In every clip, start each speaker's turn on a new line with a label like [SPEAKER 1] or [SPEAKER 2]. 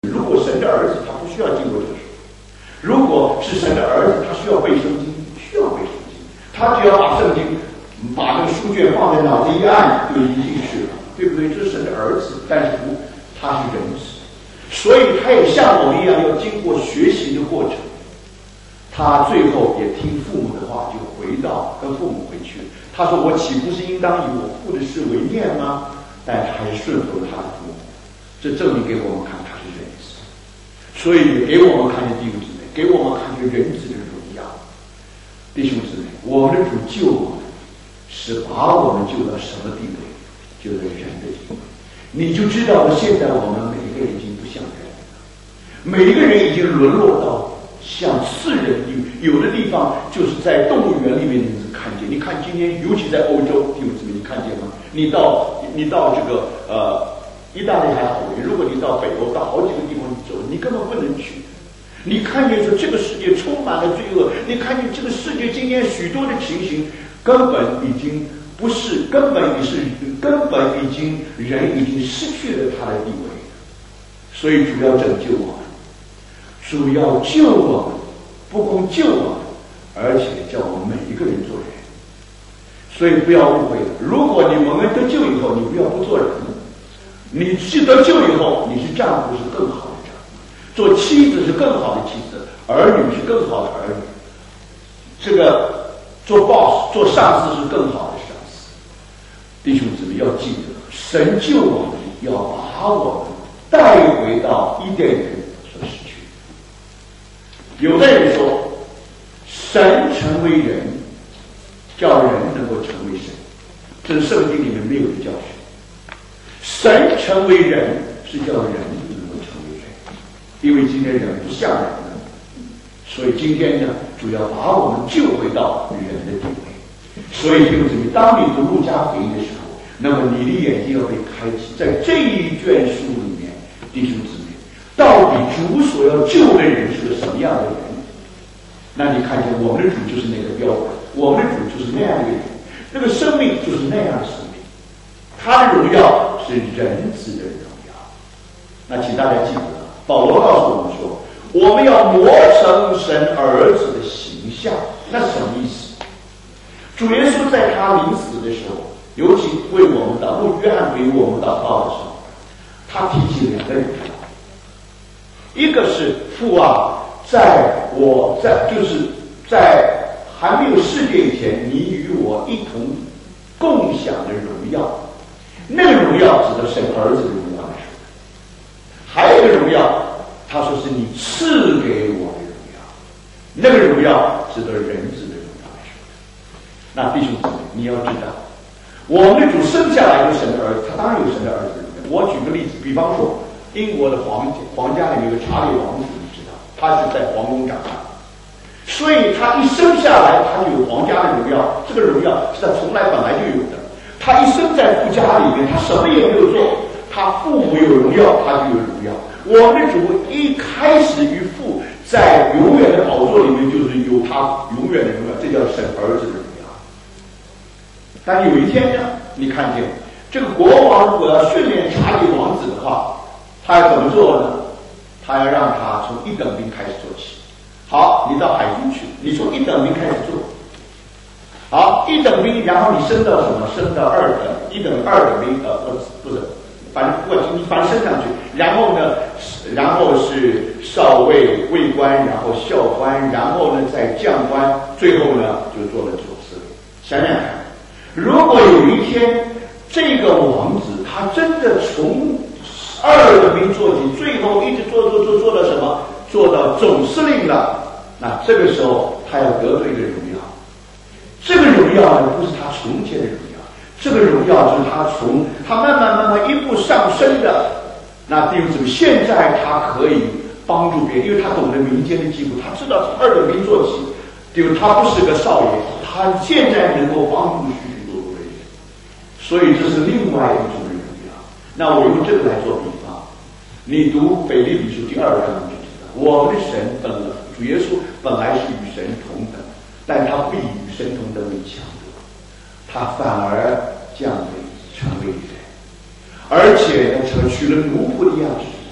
[SPEAKER 1] 如果神的儿子他不需要经过这个手术，如果是神的儿子他需要背圣经，需要背圣经，他只要把圣经把这个书卷放在脑子一按就已经进去了，对不对？这是神的儿子，但是不，他是人子，所以他也像我们一样要经过学习的过程。他最后也听父母的话，就回到跟父母回去了。他说：“我岂不是应当以我父的事为念吗？”但他还是顺服了他的父母，这证明给我们看他是人子，所以也给我们看见弟兄姊妹，给我们看见人子的荣耀。弟兄姊妹，我们的主救我们，是把我们救到什么地位？救到人的地位。你就知道了，现在我们每一个人已经不像人了，每一个人已经沦落到像世人，有的地方就是在动物园里面你看见。你看今天，尤其在欧洲，弟兄姊妹，你看见吗？你到这个意大利还好一点，如果你到北欧，到好几个地方你走，你根本不能去。你看见说这个世界充满了罪恶，你看见这个世界今天许多的情形，根本已经不是，根本已经人已经失去了他的地位。所以主要拯救我们，主要救我们，不光救我们，而且叫我们每一个人做人。所以不要误会了，如果你蒙恩得救以后，你不要不做人，你是得救以后，你是丈夫是更好的丈夫，做妻子是更好的妻子，儿女是更好的儿女，这个做 boss 做上司是更好的上司。弟兄姊妹要记得，神救我们，要把我们带回到伊甸园所失去。有的人说，神成为人，叫人能够成为神，这是圣经里面没有的教训。神成为人是叫人能够成为人，因为今天人不像人了，所以今天呢，主要把我们救回到人的地位。所以弟兄姊妹，当你读路加福音的时候，那么你的眼睛要被开启，在这一卷书里面，弟兄姊妹，到底主所要救的人是个什么样的人？那你看见我们的主就是那个标本，我们的主就是那样的一个人，那个生命就是那样的生命，他的荣耀是人子的荣耀。那请大家记得，保罗告诉我们说，我们要磨成神儿子的形象。那什么意思？主耶稣在他临死的时候，尤其为我们祷告，约翰为我们祷告的时候，他提起两个人，一个是父啊，就是在还没有世界以前，你与我一同共享的荣耀，那个荣耀指的是儿子的荣耀来说的。还有一个荣耀，他说是你赐给我的荣耀，那个荣耀指的人子的荣耀来说的。那弟兄姊妹，你要知道，我们的主生下来有神的儿子，他当然有神的儿子的荣耀。我举个例子，比方说英国的皇家里面有个查理王子，你知道，他是在皇宫长大，所以他一生下来他就有皇家的荣耀，这个荣耀是他从来本来就有的。他一生在父家里面，他什么也没有做，他父母有荣耀，他就有荣耀。我们的主一开始与父在永远的宝座里面，就是有他永远的荣耀，这叫神儿子的荣耀。但有一天呢，你看见这个国王如果要训练查理王子的话，他要怎么做呢？他要让他从一等兵开始做起。好，你到海军去，你从一等兵开始做。好，一等兵，然后你升到什么？升到二等兵，不是，反正你升上去，然后呢，然后是少尉、尉官，然后校官，然后呢再将官，最后呢就做了左司。想想看，如果有一天这个王子他真的从二等兵做起，最后一直做到什么？做到总司令了，那这个时候他要得到一个荣耀。这个荣耀呢，不是他从前的荣耀，这个荣耀就是他慢慢一步上升的。那弟兄姊妹，现在他可以帮助别人，因为他懂得民间的疾苦，他知道从二等兵做起，就他不是个少爷，他现在能够帮助许多的人，所以这是另外一种荣耀。那我用这个来做比方，你读腓立比书第2章就知道，我们的神主耶稣本来是与神同等，但他不以与神同等为强夺，他反而降为成为人，而且呢，取了奴仆的样式，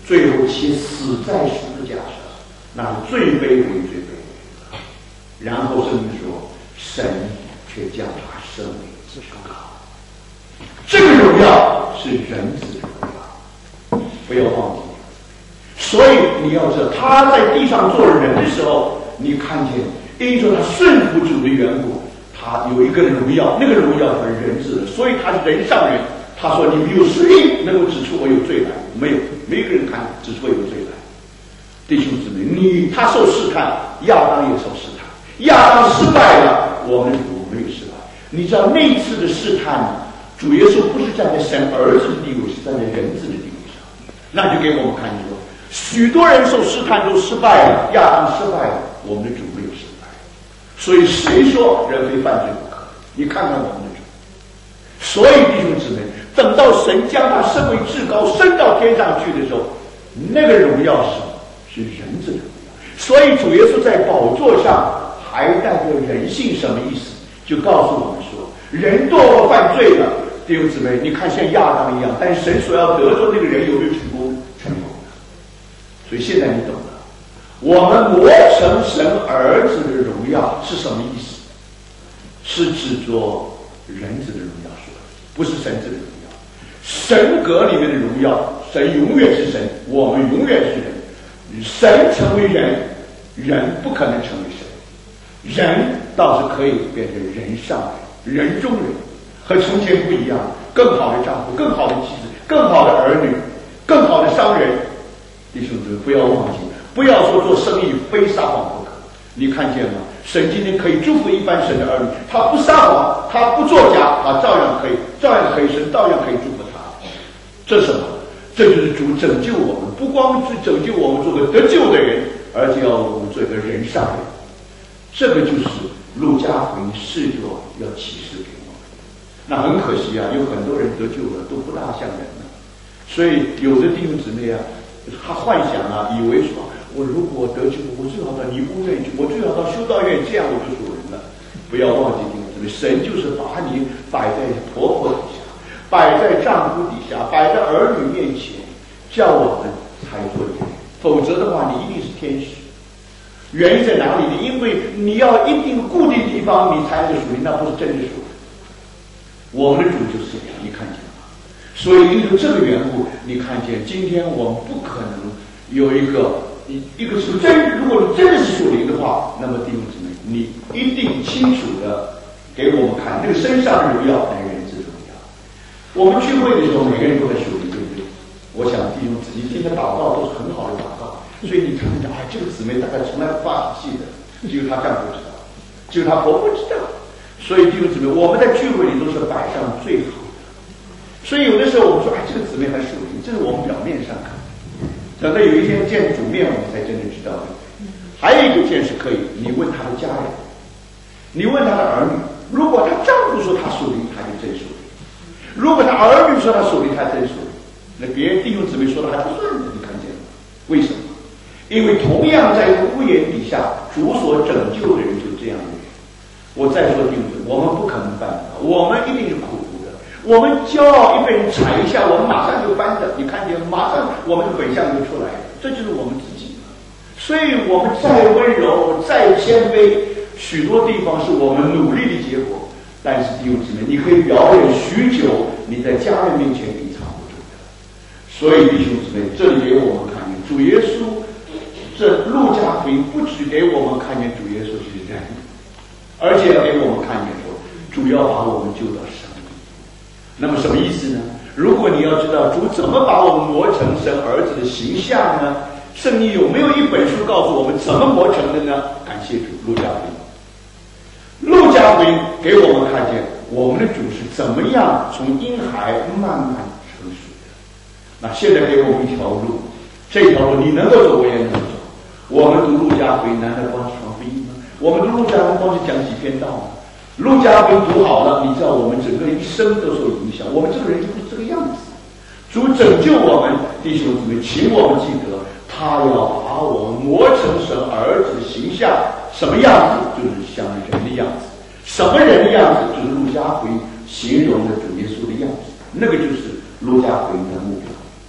[SPEAKER 1] 最后且死在十字架上，那是最卑微、最卑微的。然后圣经说，神却将他升为至高。这个荣耀是人子的荣耀，不要忘记。所以你要知道，他在地上做人的时候，你看见，因着他顺服主的缘故，他有一个荣耀，那个荣耀是人子的，所以他是人上人。他说：“你们有谁能够指出我有罪来？没有，没有人看指出我有罪来。”弟兄姊妹，他受试探，亚当也受试探，亚当失败了，我们主没有失败。你知道那次的试探，主耶稣不是站在神儿子的地位，是站在人子的地位上，那就给我们看说，许多人受试探都失败了，亚当失败了，我们的主没有失败。所以谁说人非犯罪不可？你看看我们的主。所以弟兄姊妹，等到神将他升为至高，升到天上去的时候，那个荣耀是人子的荣耀。所以主耶稣在宝座上还带着人性，什么意思？就告诉我们说，人堕落犯罪了，弟兄姊妹，你看像亚当一样，但是神所要得着那个人有没有成功？成功了。所以现在你懂了，我们磨成神儿子的荣耀是什么意思？是指着人子的荣耀说的，不是神子的荣耀。神格里面的荣耀，神永远是神，我们永远是人。神成为人，人不可能成为神，人倒是可以变成人上人，人中人，和从前不一样。更好的丈夫，更好的妻子，更好的儿女，更好的商人。弟兄姊妹，不要忘记，不要说做生意非撒谎不可。你看见吗？神今天可以祝福一般神的儿女，他不撒谎，他不作假，他照样可以，神照样可以祝福他。这是什么？这就是主拯救我们，不光是拯救我们做个得救的人，而且要我们做一个人上人。这个就是路加福音试着要启示给我们。那很可惜啊，有很多人得救了都不大像人了。所以有的弟兄姊妹啊，他幻想啊，以为说我如果得救，我最好到尼姑院去，我最好到修道院，这样我就属人了。不要忘记弟兄姊妹，神就是把你摆在婆婆底下，摆在丈夫底下，摆在儿女面前，叫我们才做人。否则的话，你一定是天使。原因在哪里呢？因为你要一定固定地方，你才能属灵，那不是真的属灵。我们的主就是这样，你看见吗？所以因为这个缘故，你看见今天我们不可能有一个是真，如果你真的是属灵的话，那么弟兄姊妹，你一定清楚的给我们看那个身上的荣耀乃人子的荣耀。我们聚会的时候，每个人都在属灵，对不对？我想弟兄姊妹今天祷告都是很好的祷告，所以你看见这个姊妹大概从来不发脾气的，只有她丈夫知道，只有她婆婆知道。所以弟兄姊妹，我们在聚会里都是摆上最好的。所以有的时候我们说，这个姊妹很属灵，这是我们表面上看。等到有一天见主面，我们才真正知道的。还有一个件事可以，你问他的家人，你问他的儿女，如果她丈夫说他属灵，他就真属灵；如果他儿女说他属灵，他真属灵。那别人弟兄姊妹说的还不算的，你看见了？为什么？因为同样在一个屋檐底下，主所拯救的人就是这样的人。我再说弟兄姊妹，我们不可能办到，我们一定是苦读的。我们骄傲一被人踩一下，我们马上就翻的，你看见马上我们的本相就出来了，这就是我们自己。所以我们再温柔再谦卑，许多地方是我们努力的结果。但是弟兄姊妹，你可以表演许久，你在家人面前你藏不住的。所以弟兄姊妹，这里给我们看见主耶稣，这路加福音不只给我们看见主耶稣是人，而且给我们看见说主要把我们救到生命。那么什么意思呢？如果你要知道主怎么把我们磨成神儿子的形象呢？圣经有没有一本书告诉我们怎么磨成的呢？感谢主，路加福音。路加福音给我们看见我们的主是怎么样从婴孩慢慢成熟的。那现在给我们一条路，这条路你能够走，我也能走。我们读路加福音难道光是传福音吗？我们读路加福音光是讲几篇道吗？路加福音读好了，你知道我们整个一生都受影响，我们这个人就不是这个样子。主拯救我们，弟兄姊妹，请我们记得他要把我们磨成神儿子的形象，什么样子？就是像人的样子。什么人的样子？就是路加福音形容的主耶稣的样子，那个就是路加福音的目标。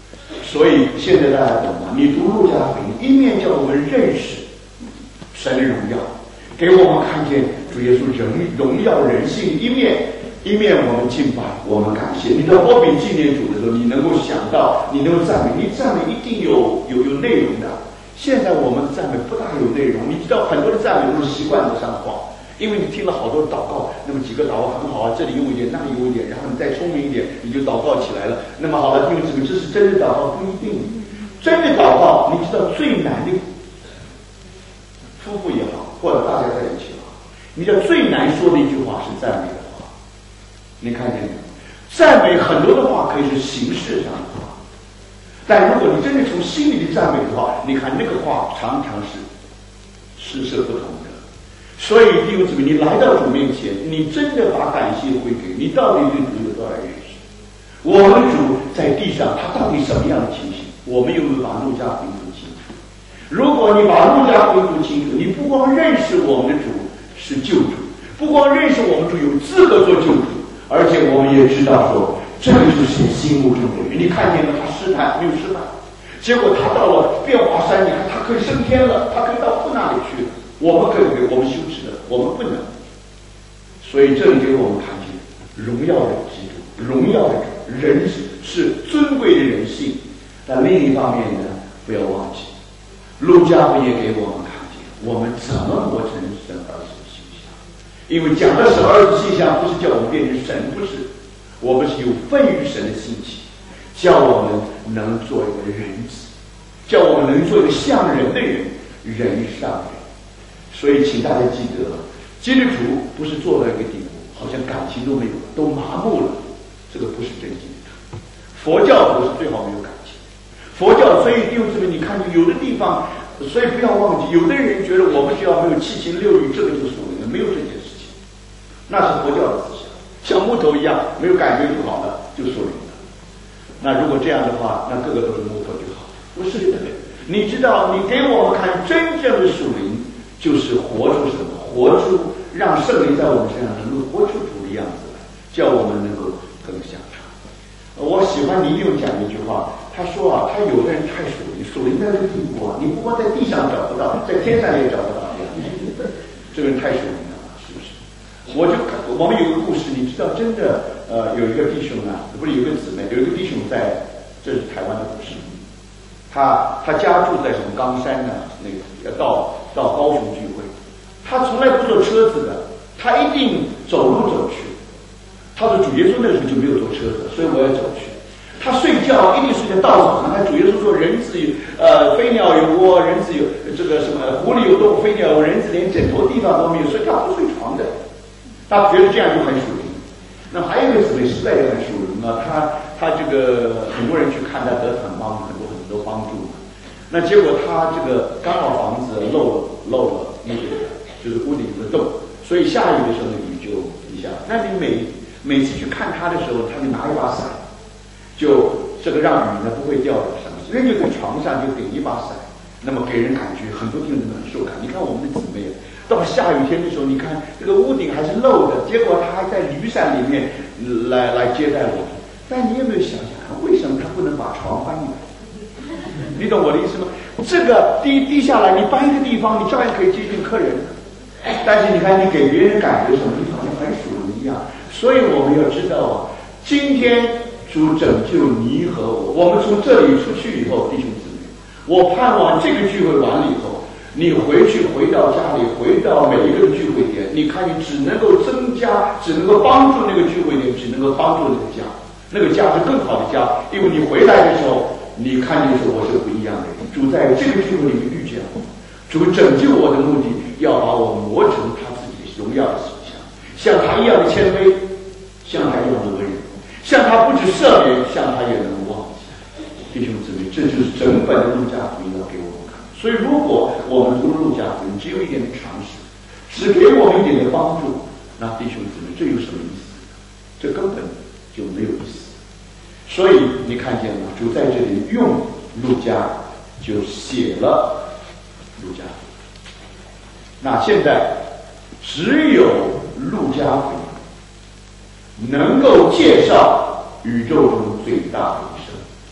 [SPEAKER 1] 所以现在大家懂吗？你读路加福音，一面叫我们认识神的荣耀，给我们看见主耶稣荣耀人性；一面我们敬拜，我们感谢。你到波比纪念主的时候，你能够想到，你能够赞美，你赞美一定有内容的。现在我们的赞美不大有内容，你知道很多的赞美都是习惯的上话，因为你听了好多祷告，那么几个祷告很好啊，这里用一点，那里用一点，然后你再聪明一点，你就祷告起来了。那么好了，因为这是真的祷告，不一定。真的祷告，你知道最难的，夫妇也好，或者大家在一起也好，你知道最难说的一句话是赞美的话。你看见没有？赞美很多的话可以是形式上的话，但如果你真的从心里的赞美的话，你看那个话常常是不同的。所以弟兄姊妹，你来到主面前，你真的把感谢归给你，到底对主有多少认识？我们主在地上，他到底什么样的情形？我们有没有把路加福音读清楚？如果你把路加福音读清楚，你不光认识我们的主是救主，不光认识我们主有资格做救主，而且我们也知道说，这个就是你心目中的人。你看见了他试探没有失败，结果他到了变化山，你看他可以升天了，他可以到父那里去了。我们可以，我们羞耻的，我们不能。所以这里给我们看见荣耀的基督，荣耀的人是尊贵的人性。但另一方面呢，不要忘记，路加福音也给我们看见我们怎么活成神儿子的形象。因为讲的神儿子形象，不是叫我们变成神，不是，我们是有份于神的兴起，叫我们能做一个人子，叫我们能做一个像人的人，人上人。所以请大家记得，基督徒不是做到一个地步，好像感情都没有了，都麻木了，这个不是真基督徒。佛教徒是最好没有感情。佛教，所以弟兄姊妹，你看有的地方，所以不要忘记，有的人觉得我们只要没有七情六欲，这个就属灵了，没有这件事情，那是佛教的思想，像木头一样，没有感觉就好了，就属灵了。那如果这样的话，那个个都是木头就好，不是的。你知道，你给我们看真正的属灵，就是活出什么？活出让圣灵在我们身上能够活出主的样子来，叫我们能够更像他。我喜欢李勇讲一句话，他说啊，他有的人太属灵，属灵在这个地步啊，你不光在地上找不到，在天上也找不到这样。这个人太属灵了，是不是？我们有个故事，你知道，真的有一个弟兄啊，不是有个姊妹，有一个弟兄在，这是台湾的故事。他家住在什么冈山呢？那个到高雄聚会，他从来不坐车子的，他一定走路走去。他说主耶稣那时候就没有坐车子，所以我要走去。他睡觉一定睡在稻草上，他主耶稣说人子有飞鸟有窝，人子有这个什么狐狸有洞，飞鸟有，人子连枕头地方都没有，所以他不睡床的。他觉得这样就很属灵。那还有一个姊妹实在也很属灵啊，他这个很多人去看他得很帮很多帮助。那结果他这个刚好房子漏了那个就是屋顶有个洞，所以下雨的时候呢雨就滴下来。那你每次去看他的时候，他就拿一把伞，就这个让雨呢不会掉到上面，人就在床上就顶一把伞，那么给人感觉很多地方都很受感。你看我们的姊妹到下雨天的时候，你看这个屋顶还是漏的，结果他还在雨伞里面来接待我们。但你有没有想想看，为什么他不能把床搬来？你懂我的意思吗？这个滴下来，你搬一个地方，你照样可以接近客人。但是你看，你给别人感觉什么？你好像很属灵一样。所以我们要知道啊，今天主拯救你和我，我们从这里出去以后，弟兄姊妹，我盼望这个聚会完了以后，你回到家里，回到每一个聚会点，你看你只能够增加，只能够帮助那个聚会点，只能够帮助那个家，那个家是更好的家，因为你回来的时候。你看见说我是不一样的人，主在这个聚会里面遇见我，主拯救我的目的，要把我磨成他自己荣耀的形象，像他一样的谦卑，像他一样的温柔，像他不止赦免，像他也能忘记。弟兄姊妹，这就是整本的路加福音要给我们看。所以，如果我们读路加福音只有一点的常识，只给我们一点的帮助，那弟兄姊妹，这有什么意思？这根本就没有意思。所以你看见了，主在这里用路加就写了路加。那现在只有路加福音能够介绍宇宙中最大的一生，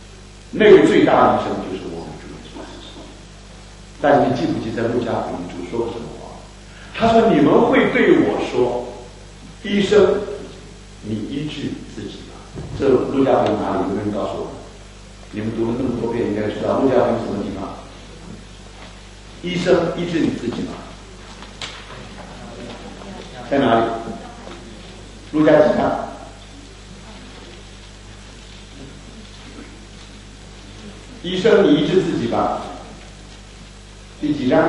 [SPEAKER 1] 那个最大的医生就是我们主耶稣基督。但你记不记得路加福音主说过什么话？他说：“你们会对我说，医生，你医治自己吧。”这路加福音哪里？有人告诉我，你们读了那么多遍，应该知道路加福音什么地方？医生医治你自己吧，在哪里？路加几章？医生，你医治自己吧。第几章？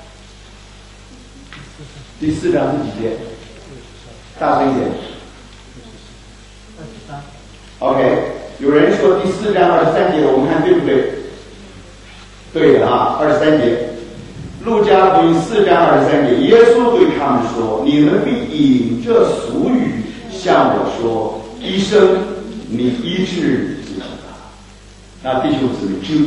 [SPEAKER 1] 第4章是几节？大声一点。OK， 有人说第4章23节，我们看对不对？对的啊，23节。路加福音4章23节，耶稣对他们说：“你们必引着俗语向我说，医生，你医治自己吧。”那弟兄姊妹，